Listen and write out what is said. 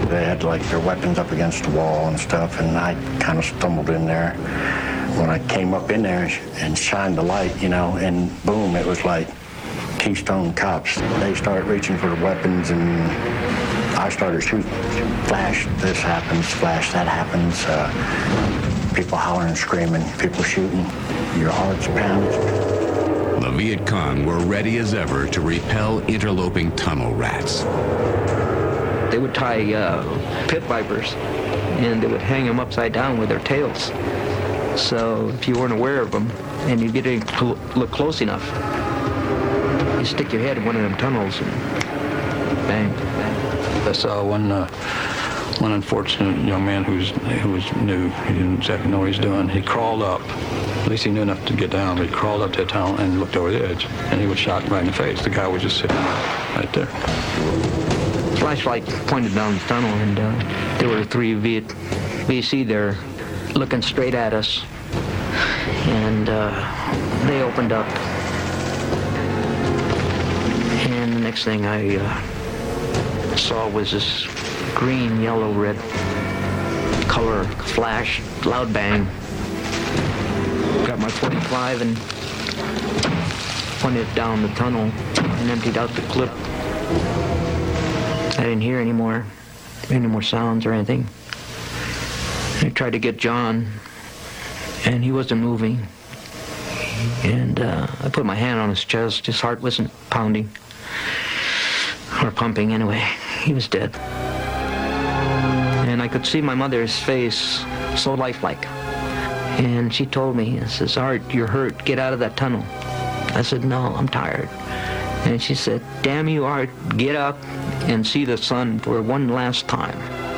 They had like their weapons up against the wall and stuff, and I kind of stumbled in there. When I came up in there and shined the light, and boom, it was like Keystone Cops. They started reaching for the weapons, and I started shooting. Flash, this happens, flash, that happens. People hollering, screaming, people shooting. Your heart's pounding. The Viet Cong were ready as ever to repel interloping tunnel rats. They would tie pit vipers, and they would hang them upside down with their tails. So if you weren't aware of them, and you didn't look close enough, you stick your head in one of them tunnels and bang, bang. I saw one unfortunate young man who was new. He didn't exactly know what he was doing. He crawled up. At least he knew enough to get down, but he crawled up to the tunnel and looked over the edge, and he was shot right in the face. The guy was just sitting right there. Flashlight pointed down the tunnel, and there were 3 VC there looking straight at us, and they opened up, and the next thing I saw was this green, yellow, red color flash, loud bang. Got my .45 and pointed it down the tunnel and emptied out the clip. I didn't hear any more sounds or anything. I tried to get John, and he wasn't moving. And I put my hand on his chest. His heart wasn't pounding, or pumping anyway. He was dead. And I could see my mother's face, so lifelike. And she told me, says, "Art, you're hurt. Get out of that tunnel." I said, "No, I'm tired." And she said, "Damn you, Art, get up and see the sun for one last time."